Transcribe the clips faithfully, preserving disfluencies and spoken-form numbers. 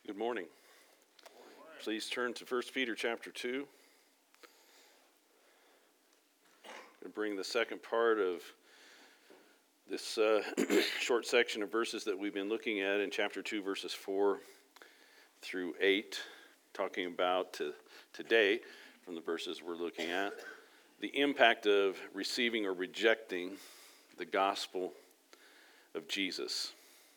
Good morning. Please turn to First Peter chapter two. I'm going to bring the second part of this uh, short section of verses that we've been looking at in chapter two, verses four through eight, talking about to, today, from the verses we're looking at, the impact of receiving or rejecting the gospel of Jesus.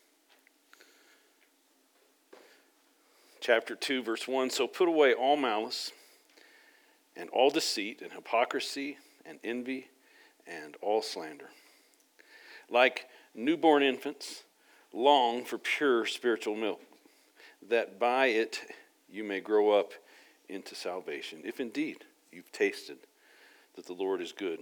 Chapter two, verse one, so put away all malice and all deceit and hypocrisy and envy and all slander. Like newborn infants, long for pure spiritual milk, that by it you may grow up into salvation, if indeed you've tasted that the Lord is good.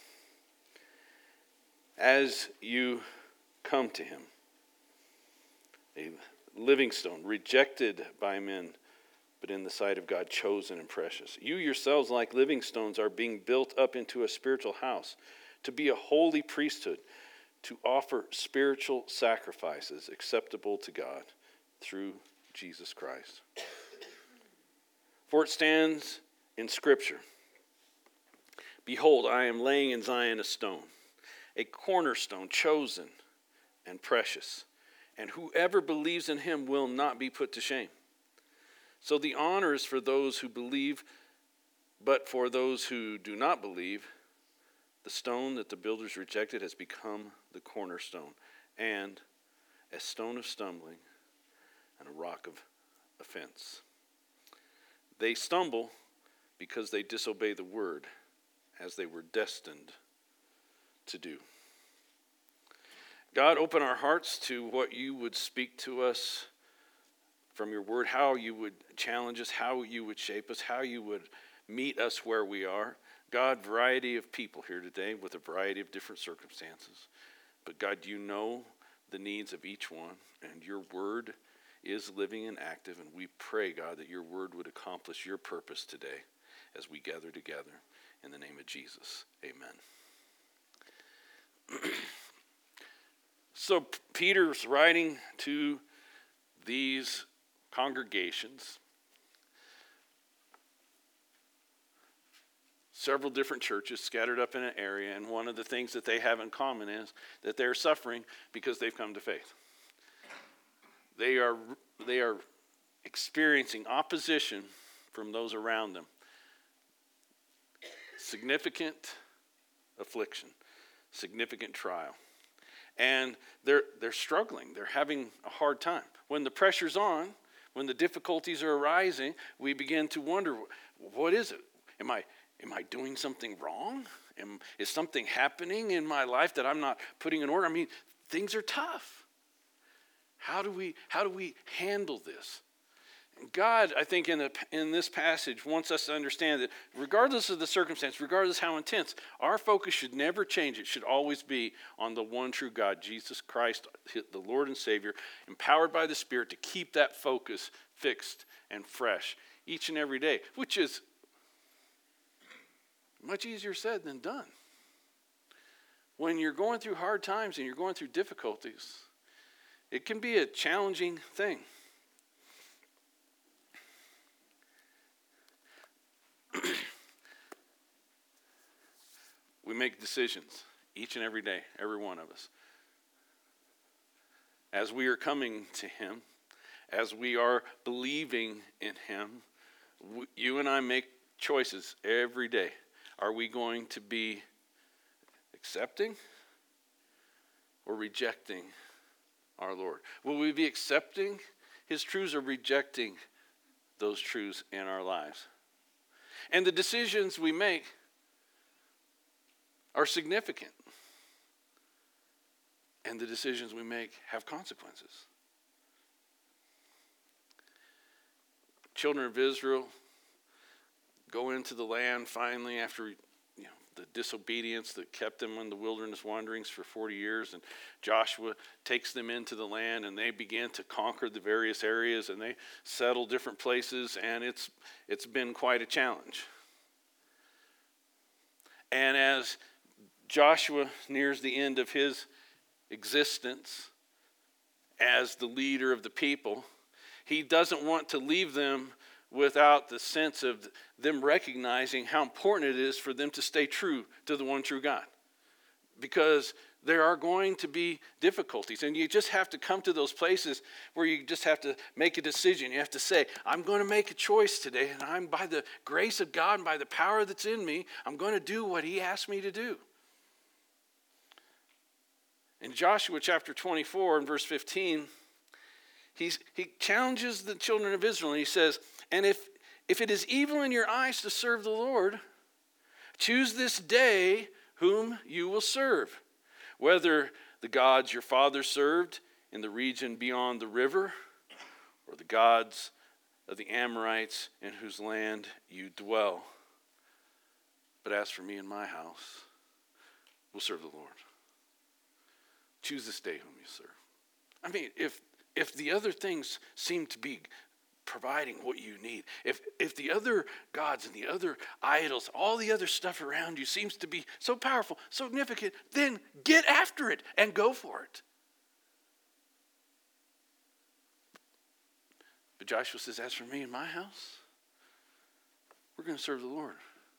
As you come to him, a living stone, rejected by men, but in the sight of God, chosen and precious. You yourselves, like living stones, are being built up into a spiritual house, to be a holy priesthood, to offer spiritual sacrifices acceptable to God through Jesus Christ. For it stands in Scripture, behold, I am laying in Zion a stone, a cornerstone, chosen and precious, and whoever believes in him will not be put to shame. So the honor is for those who believe, but for those who do not believe, the stone that the builders rejected has become the cornerstone, and a stone of stumbling and a rock of offense. They stumble because they disobey the word, as they were destined to do. God, open our hearts to what you would speak to us from your word, how you would challenge us, how you would shape us, how you would meet us where we are. God, variety of people here today with a variety of different circumstances. But God, you know the needs of each one, and your word is living and active, and we pray, God, that your word would accomplish your purpose today as we gather together. In the name of Jesus, amen. So Peter's writing to these congregations, several different churches scattered up in an area, and one of the things that they have in common is that they're suffering because they've come to faith. They are, they are experiencing opposition from those around them. Significant affliction, significant trial. And they're they're struggling. They're having a hard time. When the pressure's on, when the difficulties are arising, we begin to wonder, what is it? Am I am I doing something wrong? Am, is something happening in my life that I'm not putting in order? I mean, things are tough. How do we how do we handle this? God, I think in the in this passage wants us to understand that regardless of the circumstance, regardless how intense, our focus should never change. It should always be on the one true God, Jesus Christ, the Lord and Savior, empowered by the Spirit to keep that focus fixed and fresh each and every day, which is much easier said than done. When you're going through hard times and you're going through difficulties, it can be a challenging thing. We make decisions each and every day, every one of us. As we are coming to him, as we are believing in him, we, you and I make choices every day. Are we going to be accepting or rejecting our Lord? Will we be accepting his truths or rejecting those truths in our lives? And the decisions we make are significant. And the decisions we make have consequences. Children of Israel go into the land finally after you know, the disobedience that kept them in the wilderness wanderings for forty years. And Joshua takes them into the land, and they begin to conquer the various areas, and they settle different places, and it's it's been quite a challenge. And as Joshua nears the end of his existence as the leader of the people, He doesn't want to leave them without the sense of them recognizing how important it is for them to stay true to the one true God. Because there are going to be difficulties, and you just have to come to those places where you just have to make a decision. You have to say, I'm going to make a choice today, and I'm, by the grace of God and by the power that's in me, I'm going to do what he asked me to do. In Joshua chapter twenty-four and verse fifteen, he's, he challenges the children of Israel, and he says, and if, if it is evil in your eyes to serve the Lord, choose this day whom you will serve, whether the gods your fathers served in the region beyond the river, or the gods of the Amorites in whose land you dwell. But as for me and my house, we'll serve the Lord. Choose this day whom you serve. I mean, if if the other things seem to be providing what you need, if if the other gods and the other idols, all the other stuff around you seems to be so powerful, so significant, then get after it and go for it. But Joshua says, as for me and my house, we're going to serve the Lord.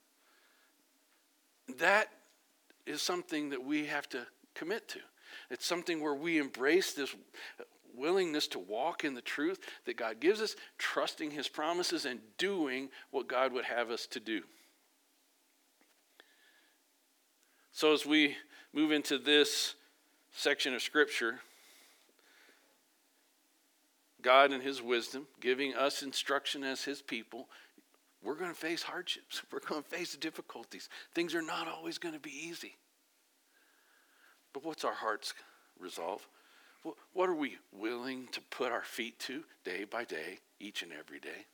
That is something that we have to commit to. It's something where we embrace this willingness to walk in the truth that God gives us, trusting his promises and doing what God would have us to do. So as we move into this section of Scripture, God in his wisdom, giving us instruction as his people, we're going to face hardships. We're going to face difficulties. Things are not always going to be easy. But what's our heart's resolve? What are we willing to put our feet to day by day, each and every day?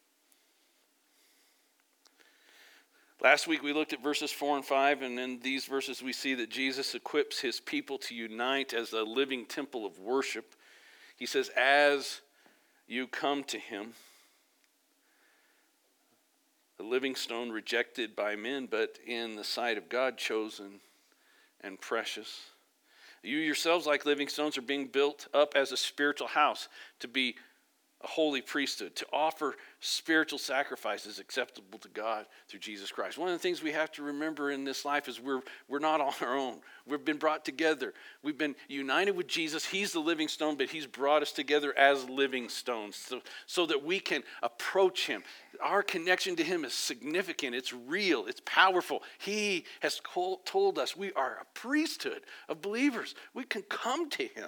Last week we looked at verses four and five, and in these verses we see that Jesus equips his people to unite as a living temple of worship. He says, as you come to him, a living stone rejected by men, but in the sight of God chosen and precious. You yourselves, like living stones, are being built up as a spiritual house to be a holy priesthood, to offer spiritual sacrifices acceptable to God through Jesus Christ. One of the things we have to remember in this life is we're, we're not on our own. We've been brought together. We've been united with Jesus. He's the living stone, but he's brought us together as living stones so, so that we can approach him. Our connection to him is significant. It's real. It's powerful. He has told us we are a priesthood of believers. We can come to him.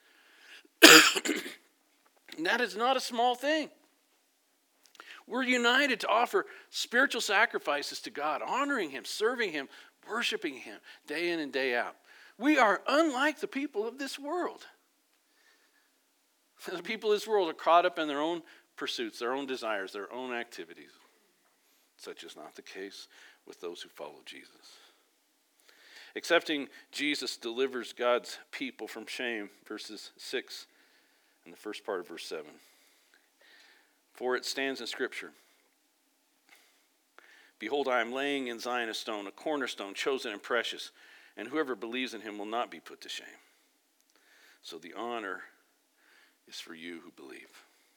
And that is not a small thing. We're united to offer spiritual sacrifices to God, honoring him, serving him, worshiping him day in and day out. We are unlike the people of this world. The people of this world are caught up in their own pursuits, their own desires, their own activities. Such is not the case with those who follow Jesus. Accepting Jesus delivers God's people from shame, verses six and the first part of verse seven. For it stands in Scripture, behold, I am laying in Zion a stone, a cornerstone, chosen and precious, and whoever believes in him will not be put to shame. So the honor is for you who believe.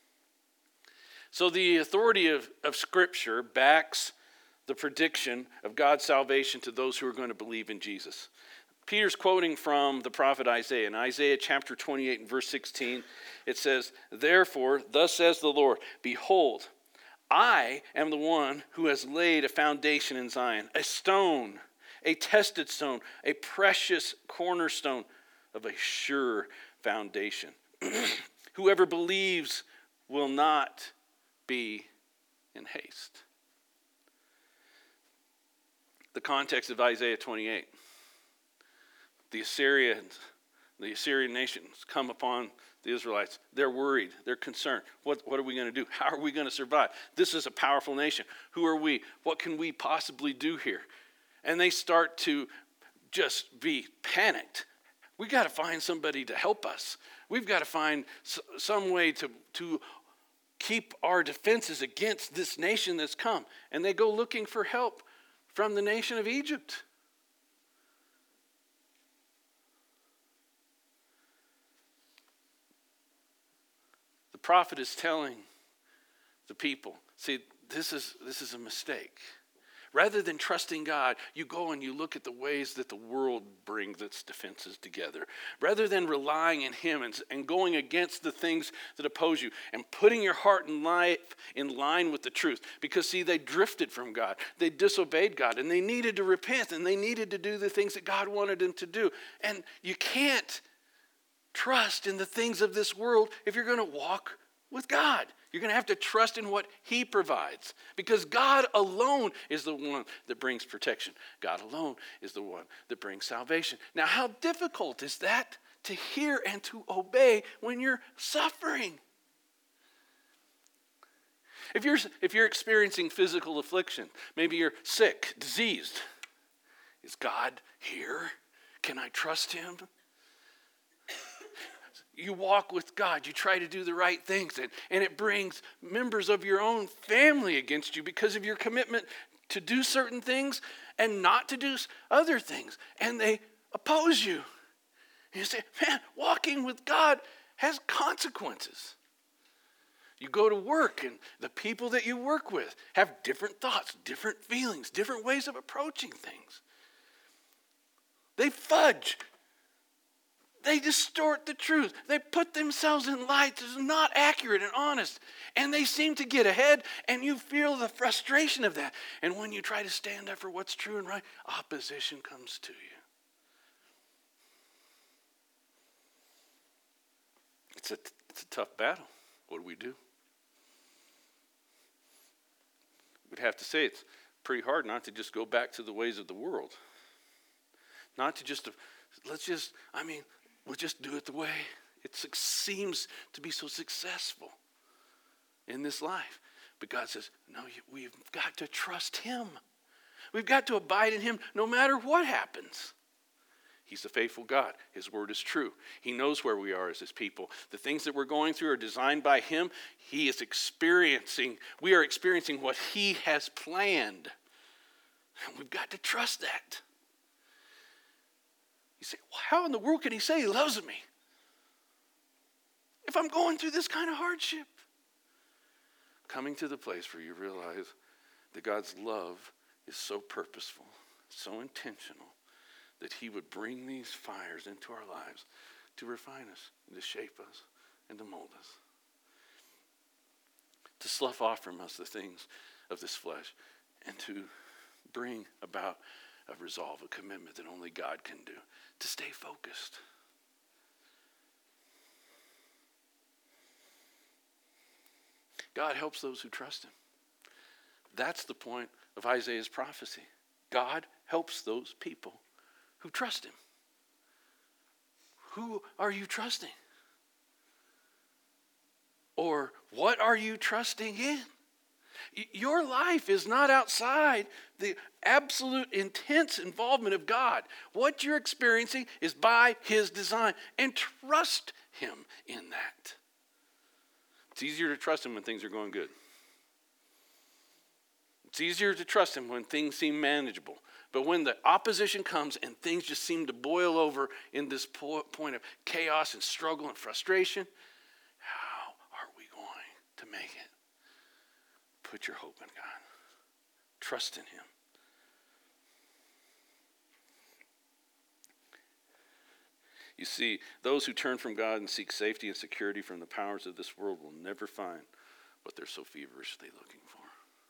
So the authority of, of Scripture backs the prediction of God's salvation to those who are going to believe in Jesus. Peter's quoting from the prophet Isaiah. In Isaiah chapter twenty-eight and verse sixteen, it says, therefore, thus says the Lord, behold, I am the one who has laid a foundation in Zion, a stone, a tested stone, a precious cornerstone of a sure foundation. Whoever believes will not be in haste. The context of Isaiah twenty-eight. The Assyrians, the Assyrian nations come upon the Israelites. They're worried. They're concerned. What, what are we going to do? How are we going to survive? This is a powerful nation. Who are we? What can we possibly do here? And they start to just be panicked. We got to find somebody to help us. We've got to find some way to, to keep our defenses against this nation that's come. And they go looking for help from the nation of Egypt. The prophet is telling the people. See, this is this is a mistake. Rather than trusting God, you go and you look at the ways that the world brings its defenses together. Rather than relying in him and, and going against the things that oppose you and putting your heart and life in line with the truth. Because see, they drifted from God. They disobeyed God and they needed to repent and they needed to do the things that God wanted them to do. And you can't trust in the things of this world if you're going to walk with God. You're going to have to trust in what he provides, because God alone is the one that brings protection. God alone is the one that brings salvation. Now, how difficult is that to hear and to obey when you're suffering? If you're, if you're experiencing physical affliction, maybe you're sick, diseased, is God here? Can I trust him? You walk with God, you try to do the right things, and, and it brings members of your own family against you because of your commitment to do certain things and not to do other things, and they oppose you. And you say, man, walking with God has consequences. You go to work, and the people that you work with have different thoughts, different feelings, different ways of approaching things. They fudge. They distort the truth. They put themselves in light that is not accurate and honest. And they seem to get ahead, and you feel the frustration of that. And when you try to stand up for what's true and right, opposition comes to you. It's a, it's a tough battle. What do we do? We'd have to say it's pretty hard not to just go back to the ways of the world. Not to just, let's just, I mean, we'll just do it the way it seems to be so successful in this life. But God says, no, we've got to trust him. We've got to abide in him no matter what happens. He's a faithful God. His word is true. He knows where we are as his people. The things that we're going through are designed by him. He is experiencing, we are experiencing what he has planned. And we've got to trust that. You say, well, how in the world can he say he loves me if I'm going through this kind of hardship? Coming to the place where you realize that God's love is so purposeful, so intentional, that he would bring these fires into our lives to refine us, and to shape us, and to mold us. To slough off from us the things of this flesh, and to bring about a resolve, a commitment that only God can do, to stay focused. God helps those who trust him. That's the point of Isaiah's prophecy. God helps those people who trust him. Who are you trusting? Or what are you trusting in? Your life is not outside the absolute intense involvement of God. What you're experiencing is by his design, and trust him in that. It's easier to trust him when things are going good. It's easier to trust him when things seem manageable. But when the opposition comes and things just seem to boil over in this point of chaos and struggle and frustration, how are we going to make it? Put your hope in God. Trust in him. You see, those who turn from God and seek safety and security from the powers of this world will never find what they're so feverishly looking for.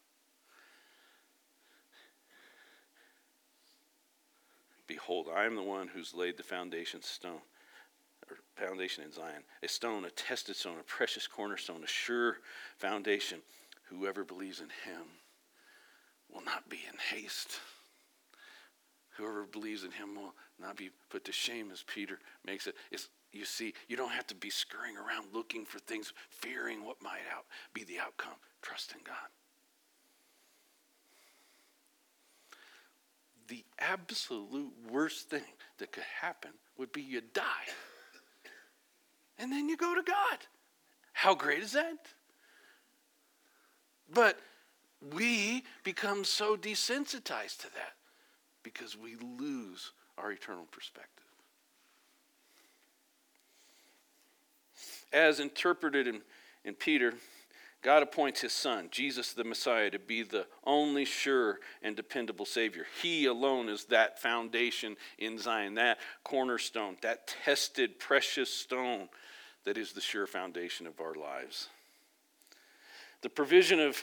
Behold, I am the one who's laid the foundation stone, or foundation in Zion, a stone, a tested stone, a precious cornerstone, a sure foundation. Whoever believes in him will not be in haste. Whoever believes in him will not be put to shame, as Peter makes it. It's, you see, you don't have to be scurrying around looking for things, fearing what might out be the outcome. Trust in God. The absolute worst thing that could happen would be you die. And then you go to God. How great is that? But we become so desensitized to that because we lose our eternal perspective. As interpreted in, in Peter, God appoints his son, Jesus the Messiah, to be the only sure and dependable Savior. He alone is that foundation in Zion, that cornerstone, that tested, precious stone that is the sure foundation of our lives. The provision of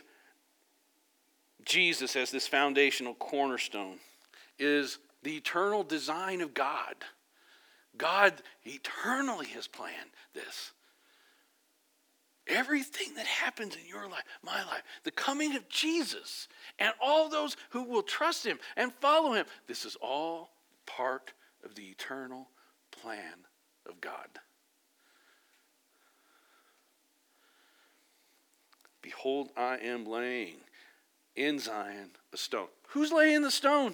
Jesus as this foundational cornerstone is the eternal design of God. God eternally has planned this. Everything that happens in your life, my life, the coming of Jesus, and all those who will trust him and follow him, this is all part of the eternal plan of God. Behold, I am laying in Zion a stone. Who's laying the stone?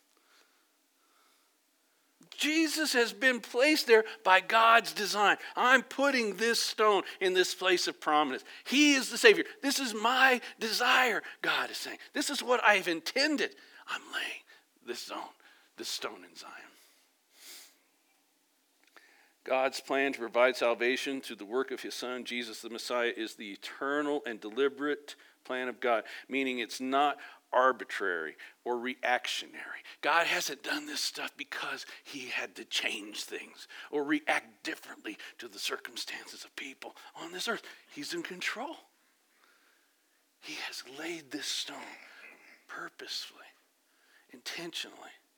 Jesus has been placed there by God's design. I'm putting this stone in this place of prominence. He is the Savior. This is my desire, God is saying. This is what I've intended. I'm laying this stone, this stone in Zion. God's plan to provide salvation through the work of his Son, Jesus the Messiah, is the eternal and deliberate plan of God, meaning it's not arbitrary or reactionary. God hasn't done this stuff because he had to change things or react differently to the circumstances of people on this earth. He's in control. He has laid this stone purposefully, intentionally.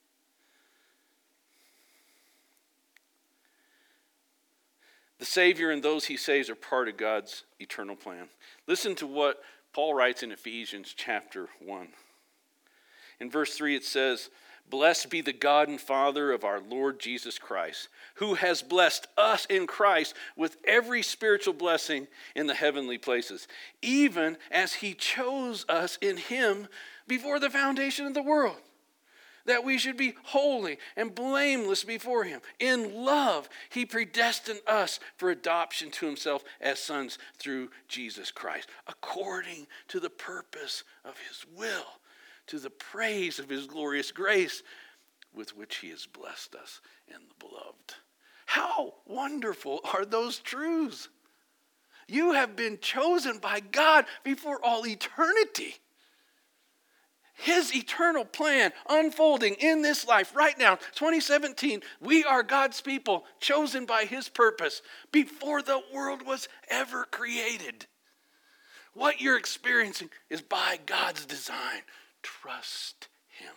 The Savior and those he saves are part of God's eternal plan. Listen to what Paul writes in Ephesians chapter one. In verse three it says, "Blessed be the God and Father of our Lord Jesus Christ, who has blessed us in Christ with every spiritual blessing in the heavenly places, even as he chose us in him before the foundation of the world, that we should be holy and blameless before him. In love, he predestined us for adoption to himself as sons through Jesus Christ, according to the purpose of his will, to the praise of his glorious grace, with which he has blessed us in the beloved." How wonderful are those truths? You have been chosen by God before all eternity. His eternal plan unfolding in this life right now, twenty seventeen, we are God's people, chosen by his purpose before the world was ever created. What you're experiencing is by God's design. Trust him.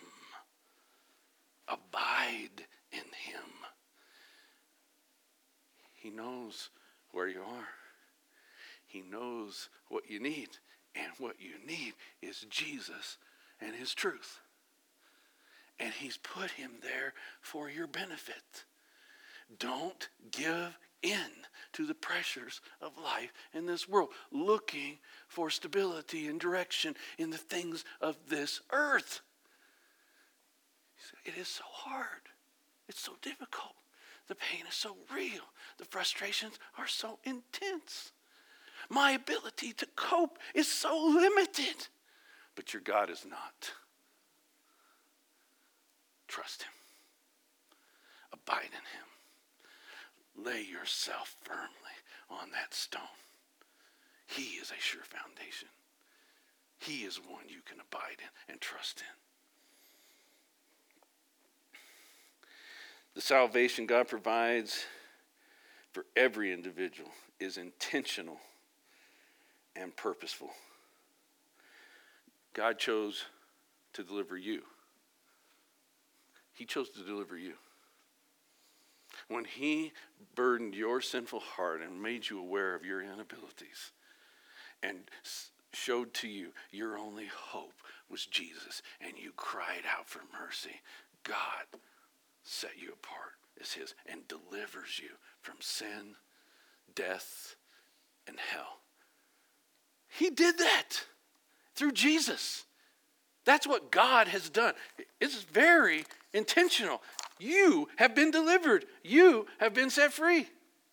Abide in him. He knows where you are. He knows what you need. And what you need is Jesus and his truth. And he's put him there for your benefit. Don't give in to the pressures of life in this world, looking for stability and direction in the things of this earth. It is so hard. It's so difficult. The pain is so real. The frustrations are so intense. My ability to cope is so limited. But your God is not. Trust him. Abide in him. Lay yourself firmly on that stone. He is a sure foundation. He is one you can abide in and trust in. The salvation God provides for every individual is intentional and purposeful. God chose to deliver you. He chose to deliver you. When he burdened your sinful heart and made you aware of your inabilities and showed to you your only hope was Jesus, and you cried out for mercy, God set you apart as his and delivers you from sin, death, and hell. He did that through Jesus. That's what God has done. It's very intentional. You have been delivered. You have been set free.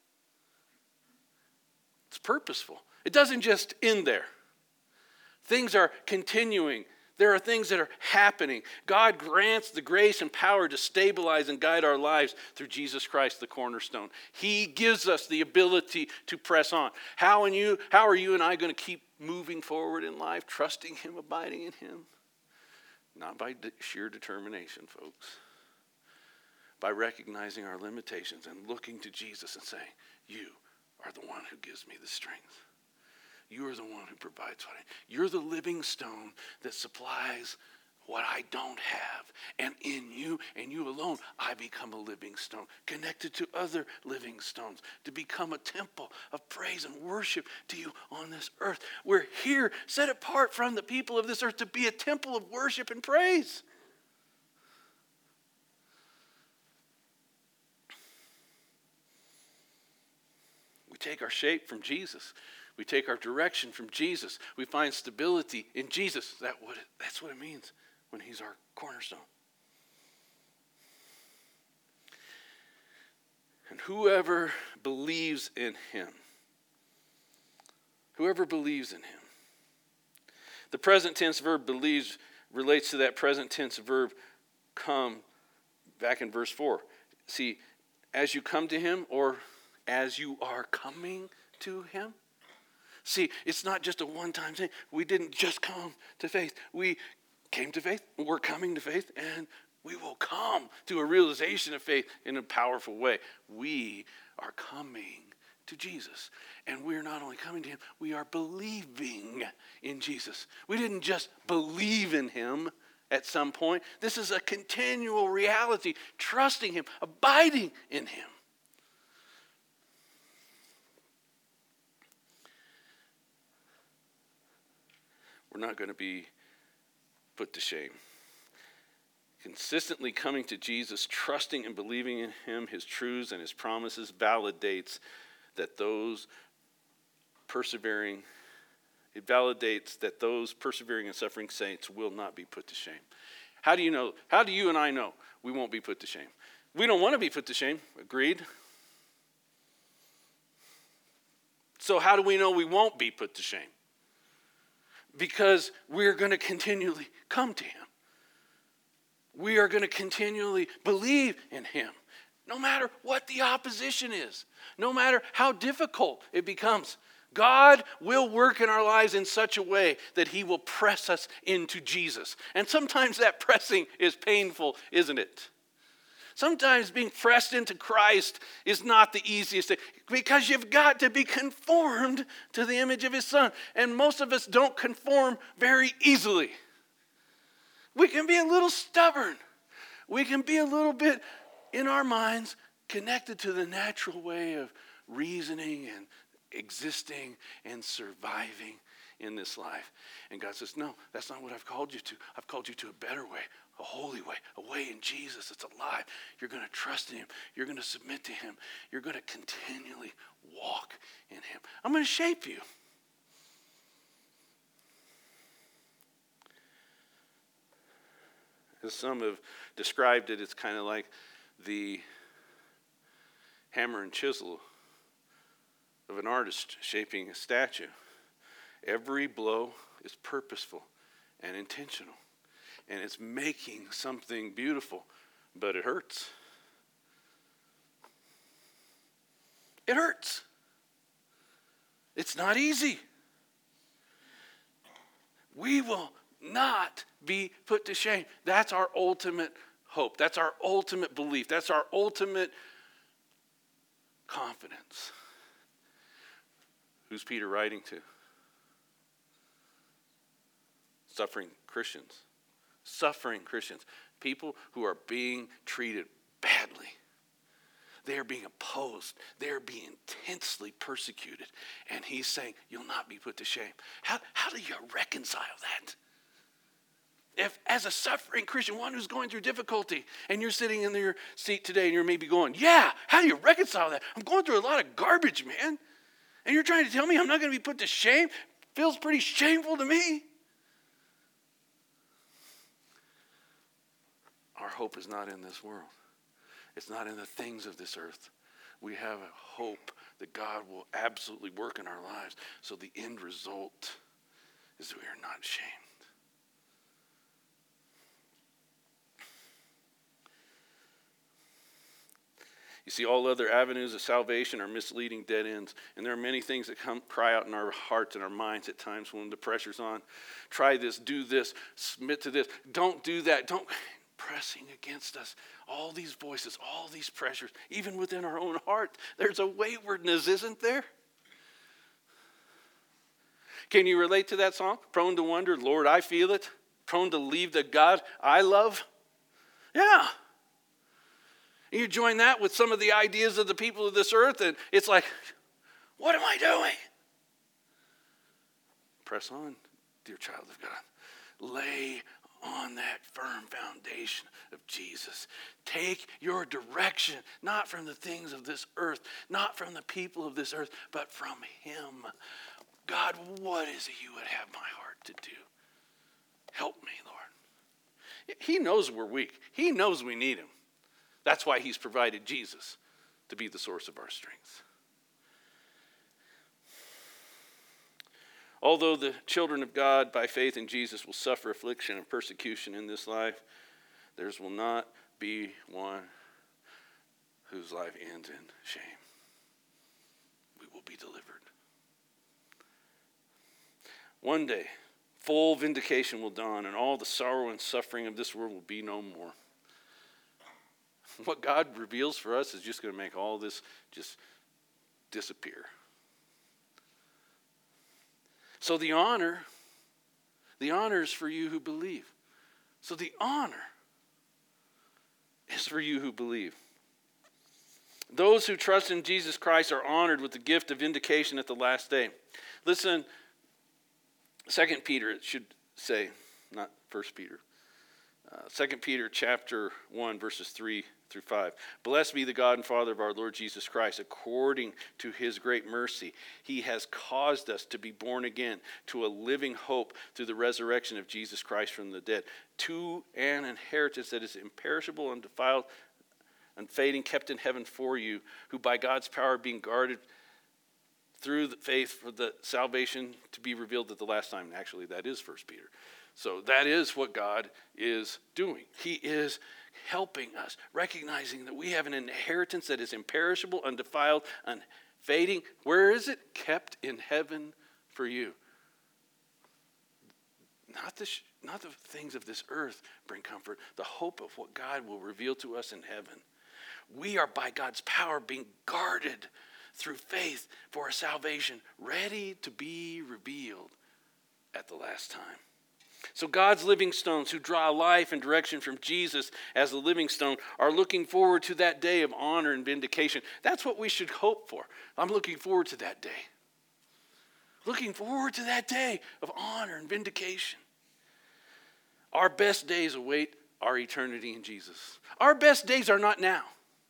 It's purposeful. It doesn't just end there. Things are continuing. There are things that are happening. God grants the grace and power to stabilize and guide our lives through Jesus Christ, the cornerstone. He gives us the ability to press on. How, and you, how are you and I going to keep moving forward in life, trusting him, abiding in him? Not by de- sheer determination, folks. By recognizing our limitations and looking to Jesus and saying, you are the one who gives me the strength. You are the one who provides what I need. You're the living stone that supplies what I don't have. And in you and you alone, I become a living stone, connected to other living stones, to become a temple of praise and worship to you on this earth. We're here, set apart from the people of this earth, to be a temple of worship and praise. We take our shape from Jesus. We take our direction from Jesus. We find stability in Jesus. That what it, that's what it means when he's our cornerstone. And whoever believes in him, whoever believes in him. The present tense verb believes relates to that present tense verb come back in verse four. See, as you come to him, or as you are coming to him. See, it's not just a one-time thing. We didn't just come to faith. We came to faith, we're coming to faith, and we will come to a realization of faith in a powerful way. We are coming to Jesus. And we're not only coming to him, we are believing in Jesus. We didn't just believe in him at some point. This is a continual reality, trusting him, abiding in him. We're not going to be put to shame. Consistently coming to Jesus, trusting and believing in him, his truths and his promises validates that those persevering, it validates that those persevering and suffering saints will not be put to shame. How do you know? How do you and I know we won't be put to shame? We don't want to be put to shame, agreed? So how do we know we won't be put to shame? Because we're going to continually come to him. We are going to continually believe in him, no matter what the opposition is, no matter how difficult it becomes. God will work in our lives in such a way that he will press us into Jesus. And sometimes that pressing is painful, isn't it? Sometimes being pressed into Christ is not the easiest thing, because you've got to be conformed to the image of his Son. And most of us don't conform very easily. We can be a little stubborn. We can be a little bit, in our minds, connected to the natural way of reasoning and existing and surviving in this life. And God says, no, that's not what I've called you to. I've called you to a better way, a holy way, a way in Jesus that's alive. You're going to trust in him. You're going to submit to him. You're going to continually walk in him. I'm going to shape you. As some have described it, it's kind of like the hammer and chisel of an artist shaping a statue. Every blow is purposeful and intentional. And it's making something beautiful, but it hurts. It hurts. It's not easy. We will not be put to shame. That's our ultimate hope. That's our ultimate belief. That's our ultimate confidence. Who's Peter writing to? Suffering Christians. Suffering Christians. People who are being treated badly. They are being opposed. They are being intensely persecuted. And he's saying, you'll not be put to shame. How, how do you reconcile that? If, as a suffering Christian, one who's going through difficulty, and you're sitting in your seat today and you're maybe going, yeah, how do you reconcile that? I'm going through a lot of garbage, man. And you're trying to tell me I'm not going to be put to shame? Feels pretty shameful to me. Our hope is not in this world. It's not in the things of this earth. We have a hope that God will absolutely work in our lives. So the end result is that we are not shamed. You see, all other avenues of salvation are misleading dead ends. And there are many things that come cry out in our hearts and our minds at times when the pressure's on. Try this, do this, submit to this. Don't do that. Don't pressing against us. All these voices, all these pressures, even within our own heart, there's a waywardness, isn't there? Can you relate to that song? Prone to wonder, Lord, I feel it. Prone to leave the God I love. Yeah. And you join that with some of the ideas of the people of this earth, and it's like, what am I doing? Press on, dear child of God. Lay on that firm foundation of Jesus. Take your direction, not from the things of this earth, not from the people of this earth, but from him. God, what is it you would have my heart to do? Help me, Lord. He knows we're weak. He knows we need him. That's why he's provided Jesus to be the source of our strength. Although the children of God, by faith in Jesus, will suffer affliction and persecution in this life, theirs will not be one whose life ends in shame. We will be delivered. One day, full vindication will dawn, and all the sorrow and suffering of this world will be no more. What God reveals for us is just going to make all this just disappear. So the honor, the honor is for you who believe. So the honor is for you who believe. Those who trust in Jesus Christ are honored with the gift of vindication at the last day. Listen, Second Peter, it should say, not First Peter. Uh, Second Peter chapter one, verses three through five. Blessed be the God and Father of our Lord Jesus Christ. According to his great mercy, he has caused us to be born again to a living hope through the resurrection of Jesus Christ from the dead, to an inheritance that is imperishable, undefiled, unfading, kept in heaven for you, who by God's power being guarded through the faith for the salvation to be revealed at the last time. Actually, that is First Peter. So that is what God is doing. He is helping us, recognizing that we have an inheritance that is imperishable, undefiled, unfading. Where is it? Kept in heaven for you. Not the, not the things of this earth bring comfort. The hope of what God will reveal to us in heaven. We are by God's power being guarded through faith for a salvation ready to be revealed at the last time. So God's living stones who draw life and direction from Jesus as the living stone are looking forward to that day of honor and vindication. That's what we should hope for. I'm looking forward to that day. Looking forward to that day of honor and vindication. Our best days await our eternity in Jesus. Our best days are not now.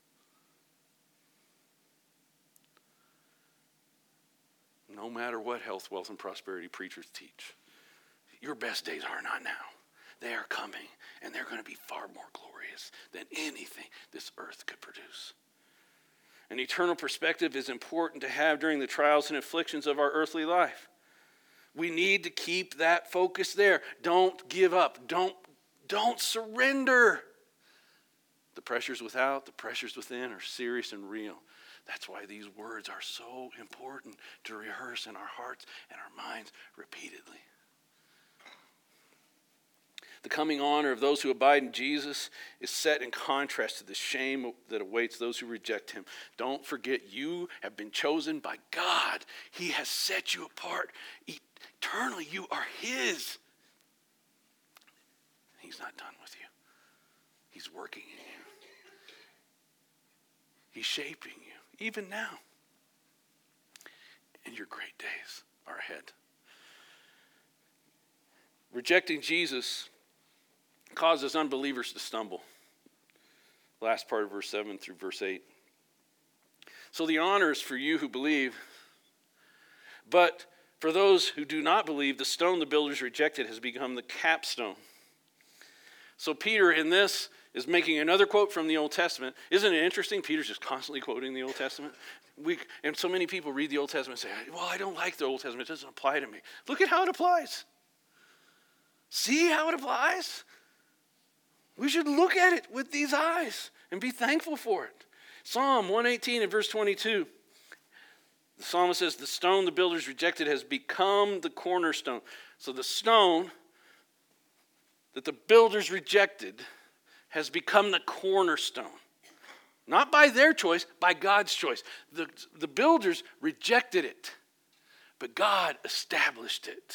No matter what health, wealth, and prosperity preachers teach. Your best days are not now. They are coming, and they're going to be far more glorious than anything this earth could produce. An eternal perspective is important to have during the trials and afflictions of our earthly life. We need to keep that focus there. Don't give up. Don't, don't surrender. The pressures without, the pressures within are serious and real. That's why these words are so important to rehearse in our hearts and our minds repeatedly. The coming honor of those who abide in Jesus is set in contrast to the shame that awaits those who reject him. Don't forget, you have been chosen by God. He has set you apart. Eternally, you are his. He's not done with you. He's working in you. He's shaping you, even now. And your great days are ahead. Rejecting Jesus causes unbelievers to stumble. Last part of verse seven through verse eight. So the honor is for you who believe, but for those who do not believe, the stone the builders rejected has become the capstone. So Peter in this is making another quote from the Old Testament. Isn't it interesting? Peter's just constantly quoting the Old Testament. We, and so many people read the Old Testament and say, well, I don't like the Old Testament. It doesn't apply to me. Look at how it applies. See how it applies? We should look at it with these eyes and be thankful for it. Psalm one eighteen and verse twenty-two. The psalmist says, the stone the builders rejected has become the cornerstone. So the stone that the builders rejected has become the cornerstone. Not by their choice, by God's choice. The, the builders rejected it, but God established it.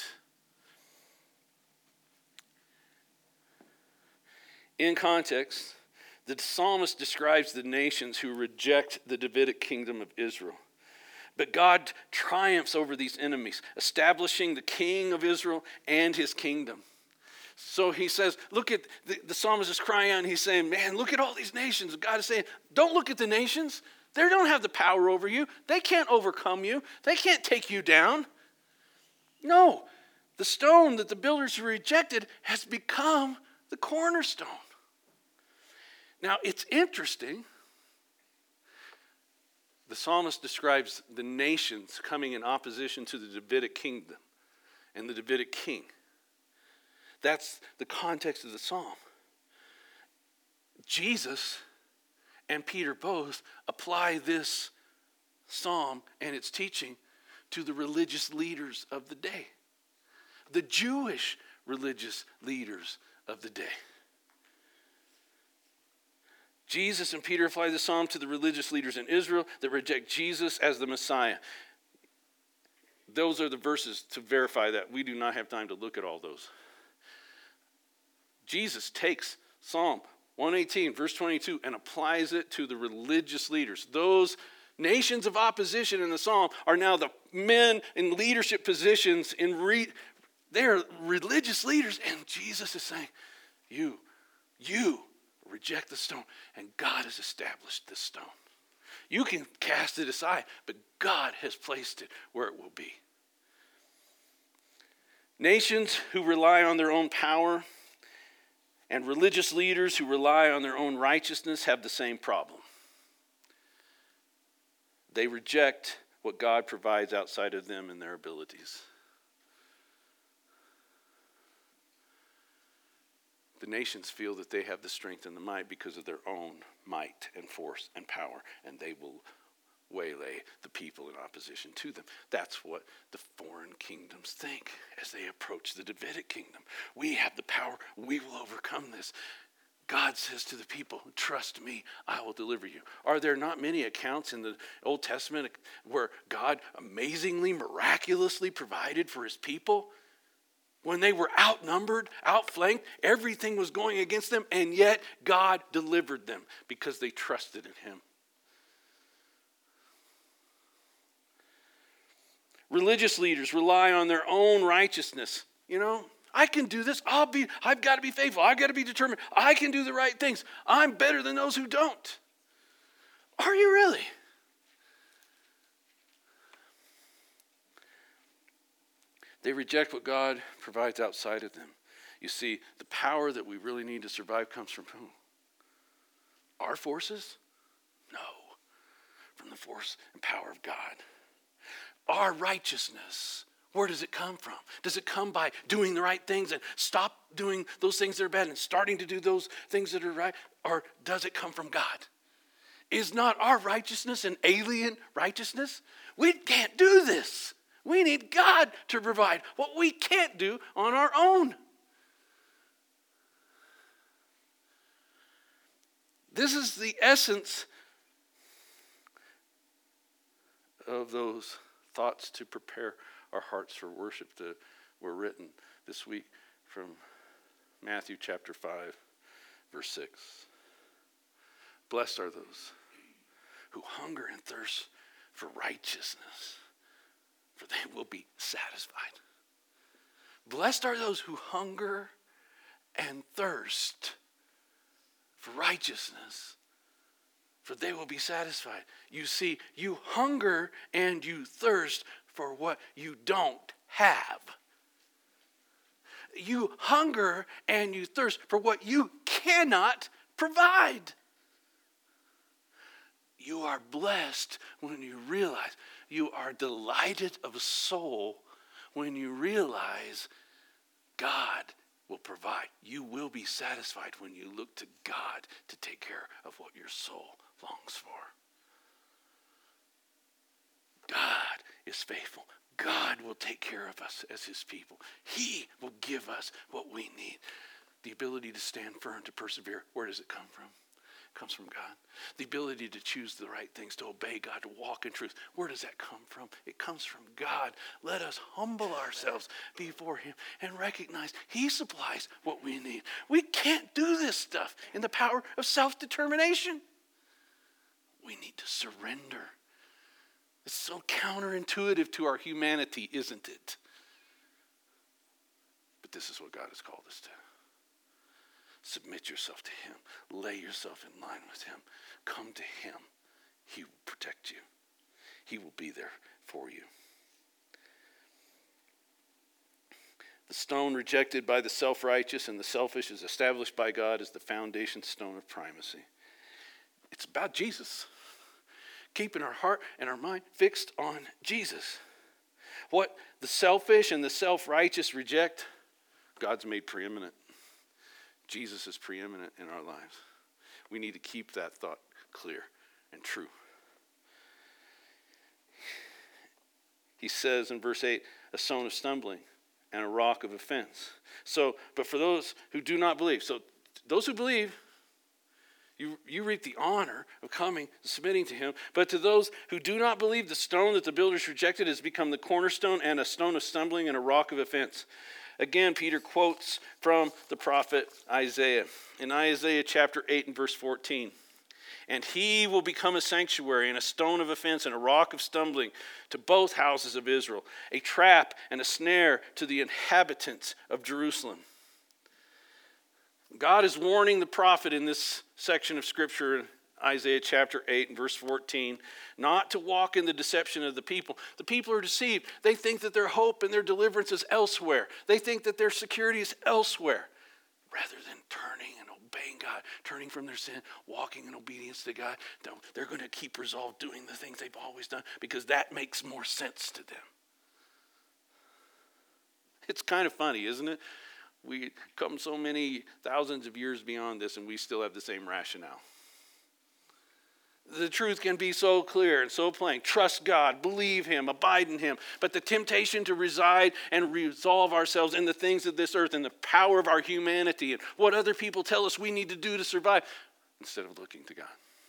In context, the psalmist describes the nations who reject the Davidic kingdom of Israel. But God triumphs over these enemies, establishing the king of Israel and his kingdom. So he says, look at, the, the psalmist is crying out and he's saying, man, look at all these nations. God is saying, don't look at the nations. They don't have the power over you. They can't overcome you. They can't take you down. No, the stone that the builders rejected has become the cornerstone. Now, it's interesting. The psalmist describes the nations coming in opposition to the Davidic kingdom and the Davidic king. That's the context of the psalm. Jesus and Peter both apply this psalm and its teaching to the religious leaders of the day, the Jewish religious leaders of the day. Jesus and Peter apply the psalm to the religious leaders in Israel that reject Jesus as the Messiah. Those are the verses to verify that. We do not have time to look at all those. Jesus takes Psalm one eighteen, verse twenty-two, and applies it to the religious leaders. Those nations of opposition in the psalm are now the men in leadership positions. In re- they're religious leaders, and Jesus is saying, you, you, reject the stone, and God has established this stone. You can cast it aside, but God has placed it where it will be. Nations who rely on their own power and religious leaders who rely on their own righteousness have the same problem. They reject what God provides outside of them and their abilities. The nations feel that they have the strength and the might because of their own might and force and power, and they will waylay the people in opposition to them. That's what the foreign kingdoms think as they approach the Davidic kingdom. We have the power. We will overcome this. God says to the people, trust me, I will deliver you. Are there not many accounts in the Old Testament where God amazingly, miraculously provided for his people? When they were outnumbered, outflanked, everything was going against them, and yet God delivered them because they trusted in him. Religious leaders rely on their own righteousness. You know, I can do this. I'll be, I've got to be faithful. I've got to be determined. I can do the right things. I'm better than those who don't. Are you really? They reject what God provides outside of them. You see, the power that we really need to survive comes from who? Our forces? No. From the force and power of God. Our righteousness, where does it come from? Does it come by doing the right things and stop doing those things that are bad and starting to do those things that are right? Or does it come from God? Is not our righteousness an alien righteousness? We can't do this. We need God to provide what we can't do on our own. This is the essence of those thoughts to prepare our hearts for worship that were written this week from Matthew chapter five, verse six. Blessed are those who hunger and thirst for righteousness, for they will be satisfied. Blessed are those who hunger and thirst for righteousness, for they will be satisfied. You see, you hunger and you thirst for what you don't have. You hunger and you thirst for what you cannot provide. You are blessed when you realize, you are delighted of soul when you realize God will provide. You will be satisfied when you look to God to take care of what your soul longs for. God is faithful. God will take care of us as his people. He will give us what we need. The ability to stand firm, to persevere, where does it come from? It comes from God. The ability to choose the right things, to obey God, to walk in truth, where does that come from? It comes from God. Let us humble ourselves before him and recognize he supplies what we need. We can't do this stuff in the power of self-determination. We need to surrender. It's so counterintuitive to our humanity, isn't it? But this is what God has called us to. Submit yourself to him. Lay yourself in line with him. Come to him. He will protect you. He will be there for you. The stone rejected by the self-righteous and the selfish is established by God as the foundation stone of primacy. It's about Jesus. Keeping our heart and our mind fixed on Jesus. What the selfish and the self-righteous reject, God's made preeminent. Jesus is preeminent in our lives. We need to keep that thought clear and true. He says in verse eight, a stone of stumbling and a rock of offense. So, but for those who do not believe, so those who believe, You, you reap the honor of coming, submitting to him. But to those who do not believe, the stone that the builders rejected has become the cornerstone and a stone of stumbling and a rock of offense. Again, Peter quotes from the prophet Isaiah. In Isaiah chapter eight and verse fourteen. And he will become a sanctuary and a stone of offense and a rock of stumbling to both houses of Israel, a trap and a snare to the inhabitants of Jerusalem. God is warning the prophet in this section of Scripture, Isaiah chapter eight and verse fourteen, not to walk in the deception of the people. The people are deceived. They think that their hope and their deliverance is elsewhere. They think that their security is elsewhere. Rather than turning and obeying God, turning from their sin, walking in obedience to God, they're going to keep resolved doing the things they've always done because that makes more sense to them. It's kind of funny, isn't it? We come so many thousands of years beyond this and we still have the same rationale. The truth can be so clear and so plain. Trust God, believe him, abide in him. But the temptation to reside and resolve ourselves in the things of this earth and the power of our humanity and what other people tell us we need to do to survive instead of looking to God.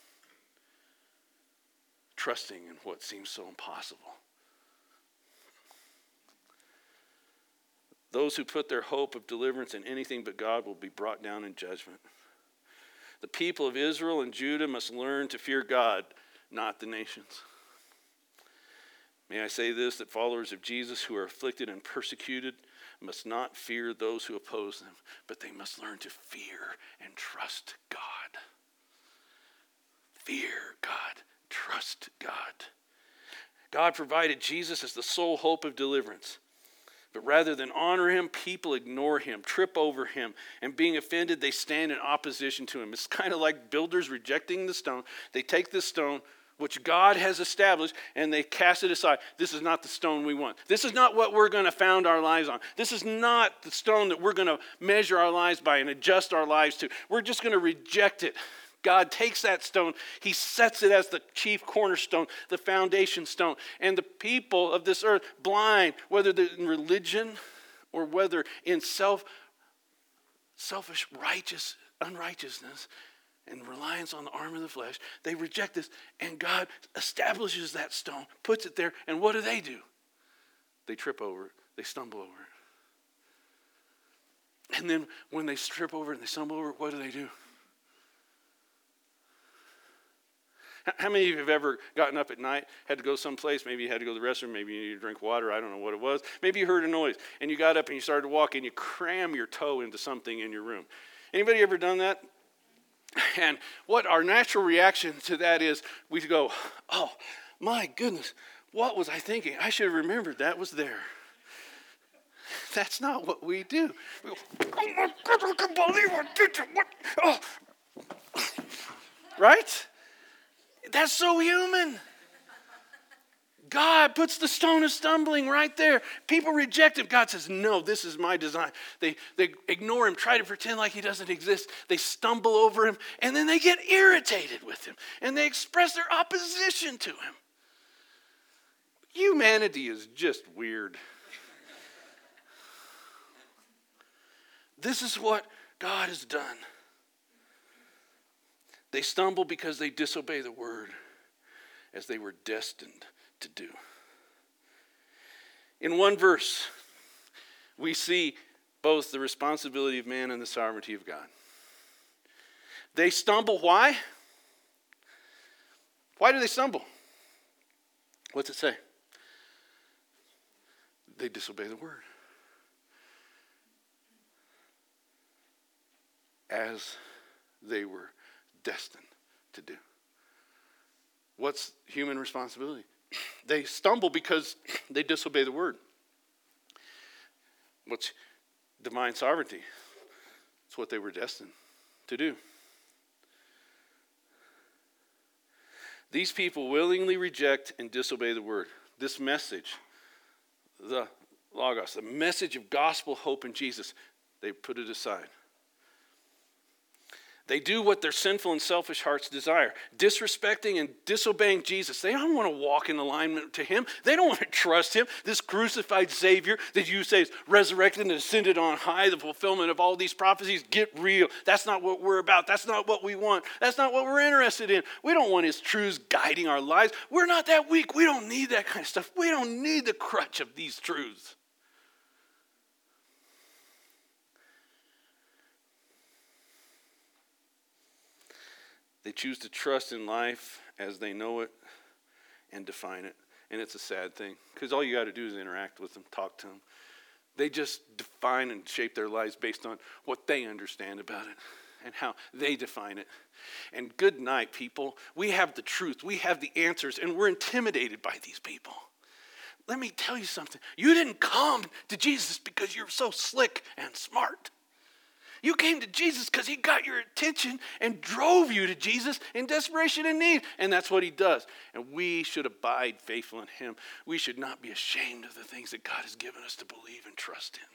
Trusting in what seems so impossible. Those who put their hope of deliverance in anything but God will be brought down in judgment. The people of Israel and Judah must learn to fear God, not the nations. May I say this, that followers of Jesus who are afflicted and persecuted must not fear those who oppose them, but they must learn to fear and trust God. Fear God, trust God. God provided Jesus as the sole hope of deliverance. But rather than honor him, people ignore him, trip over him, and being offended, they stand in opposition to him. It's kind of like builders rejecting the stone. They take this stone, which God has established, and they cast it aside. This is not the stone we want. This is not what we're going to found our lives on. This is not the stone that we're going to measure our lives by and adjust our lives to. We're just going to reject it. God takes that stone, he sets it as the chief cornerstone, the foundation stone. And the people of this earth, blind, whether they're in religion or whether in self, selfish righteous unrighteousness and reliance on the arm of the flesh, they reject this. And God establishes that stone, puts it there, and what do they do? They trip over it. They stumble over it. And then when they trip over it and they stumble over it, what do they do? How many of you have ever gotten up at night, had to go someplace, maybe you had to go to the restroom, maybe you needed to drink water, I don't know what it was. Maybe you heard a noise, and you got up and you started to walk, and you cram your toe into something in your room. Anybody ever done that? And what our natural reaction to that is, we go, oh, my goodness, what was I thinking? I should have remembered that was there. That's not what we do. We go, oh my God, I can't believe I did it. What? Oh. Right? That's so human. God puts the stone of stumbling right there. People reject him. God says, no, this is my design. They, they ignore him, try to pretend like he doesn't exist. They stumble over him, and then they get irritated with him, and they express their opposition to him. Humanity is just weird. This is what God has done. They stumble because they disobey the word, as they were destined to do. In one verse, we see both the responsibility of man and the sovereignty of God. They stumble. Why? Why do they stumble? What's it say? They disobey the word. As they were destined to do. What's human responsibility? They stumble because they disobey the word. What's divine sovereignty? It's what they were destined to do. These people willingly reject and disobey the word. This message, the Logos, the message of gospel hope in Jesus, they put it aside. They do what their sinful and selfish hearts desire, disrespecting and disobeying Jesus. They don't want to walk in alignment to him. They don't want to trust him, this crucified Savior that you say is resurrected and ascended on high, the fulfillment of all these prophecies. Get real. That's not what we're about. That's not what we want. That's not what we're interested in. We don't want his truths guiding our lives. We're not that weak. We don't need that kind of stuff. We don't need the crutch of these truths. They choose to trust in life as they know it and define it. And it's a sad thing, because all you got to do is interact with them, talk to them. They just define and shape their lives based on what they understand about it and how they define it. And good night, people. We have the truth. We have the answers, and we're intimidated by these people. Let me tell you something. You didn't come to Jesus because you're so slick and smart. You came to Jesus because he got your attention and drove you to Jesus in desperation and need. And that's what he does. And we should abide faithful in him. We should not be ashamed of the things that God has given us to believe and trust in.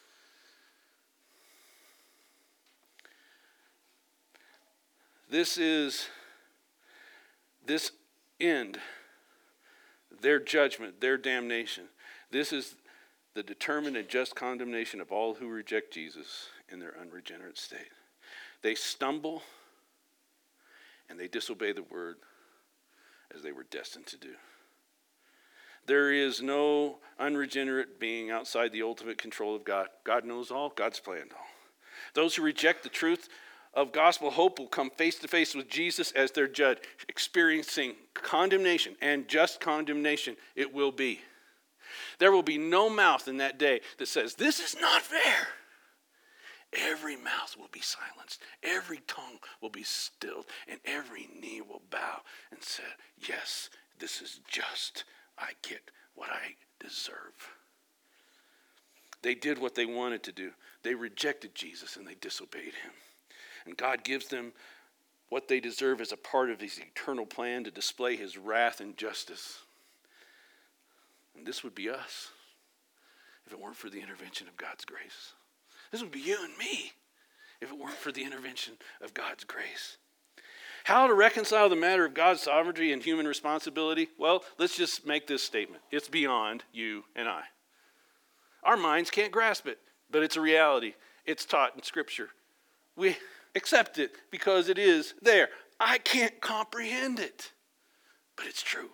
This is, this end, their judgment, their damnation. This is the determined and just condemnation of all who reject Jesus in their unregenerate state. They stumble and they disobey the word as they were destined to do. There is no unregenerate being outside the ultimate control of God. God knows all. God's planned all. Those who reject the truth of gospel hope will come face to face with Jesus as their judge, experiencing condemnation, and just condemnation it will be. There will be no mouth in that day that says, this is not fair. Every mouth will be silenced. Every tongue will be stilled. And every knee will bow and say, yes, this is just. I get what I deserve. They did what they wanted to do. They rejected Jesus and they disobeyed him. And God gives them what they deserve as a part of his eternal plan to display his wrath and justice. And this would be us if it weren't for the intervention of God's grace. This would be you and me if it weren't for the intervention of God's grace. How to reconcile the matter of God's sovereignty and human responsibility? Well, let's just make this statement. It's beyond you and I. Our minds can't grasp it, but it's a reality. It's taught in Scripture. We accept it because it is there. I can't comprehend it, but it's true.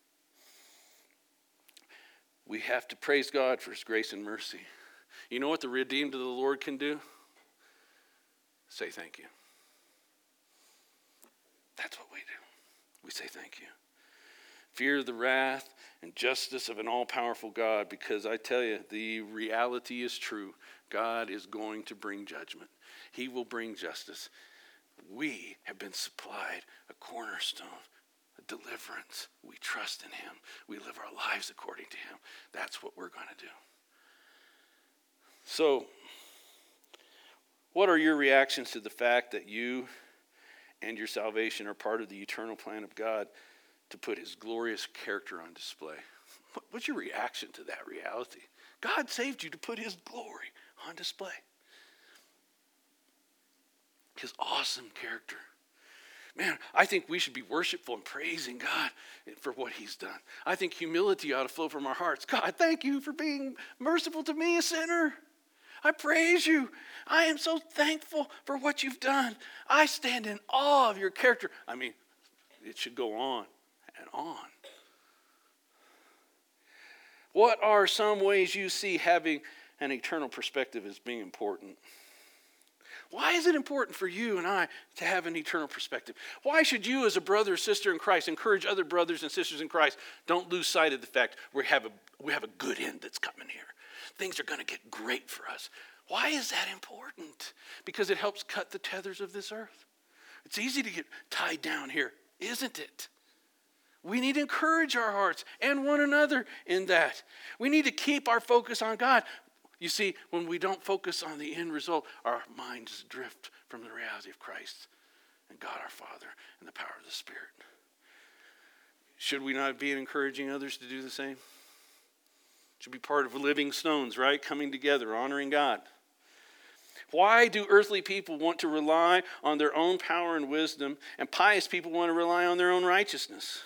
We have to praise God for his grace and mercy. You know what the redeemed of the Lord can do? Say thank you. That's what we do. We say thank you. Fear the wrath and justice of an all-powerful God, because I tell you, the reality is true. God is going to bring judgment. He will bring justice. We have been supplied a cornerstone, a deliverance. We trust in him. We live our lives according to him. That's what we're going to do. So, what are your reactions to the fact that you and your salvation are part of the eternal plan of God to put his glorious character on display. What's your reaction to that reality? God saved you to put his glory on display. His awesome character. Man, I think we should be worshipful and praising God for what he's done. I think humility ought to flow from our hearts. God, thank you for being merciful to me, a sinner. I praise you. I am so thankful for what you've done. I stand in awe of your character. I mean, it should go on and on. What are some ways you see having an eternal perspective as being important? Why is it important for you and I to have an eternal perspective? Why should you as a brother or sister in Christ encourage other brothers and sisters in Christ? Don't lose sight of the fact we have a, we have a good end that's coming here. Things are going to get great for us. Why is that important? Because it helps cut the tethers of this earth. It's easy to get tied down here, isn't it? We need to encourage our hearts and one another in that. We need to keep our focus on God. You see, when we don't focus on the end result, our minds drift from the reality of Christ and God our Father and the power of the Spirit. Should we not be encouraging others to do the same? Should be part of living stones, right? Coming together, honoring God. Why do earthly people want to rely on their own power and wisdom, and pious people want to rely on their own righteousness?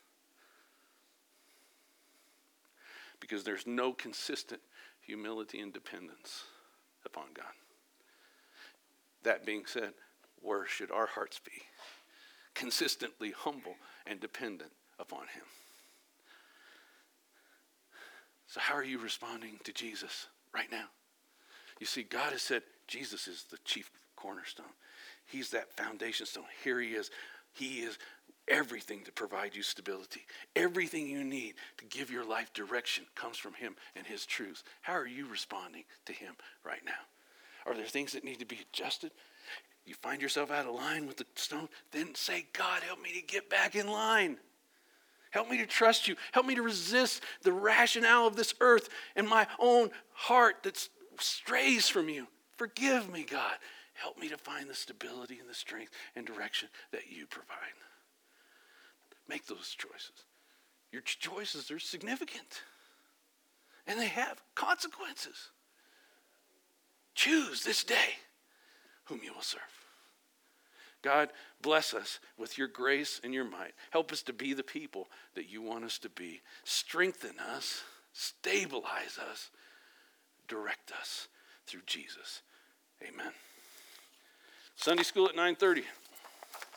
Because there's no consistent humility and dependence upon God. That being said, where should our hearts be? Consistently humble and dependent upon him. So how are you responding to Jesus right now? You see, God has said Jesus is the chief cornerstone. He's that foundation stone. Here he is. He is everything to provide you stability. Everything you need to give your life direction comes from him and his truths. How are you responding to him right now? Are there things that need to be adjusted? You find yourself out of line with the stone, then say, God, help me to get back in line. Help me to trust you. Help me to resist the rationale of this earth and my own heart that strays from you. Forgive me, God. Help me to find the stability and the strength and direction that you provide. Make those choices. Your choices are significant. And they have consequences. Choose this day whom you will serve. God, bless us with your grace and your might. Help us to be the people that you want us to be. Strengthen us, stabilize us, direct us through Jesus. Amen. Sunday school at nine thirty.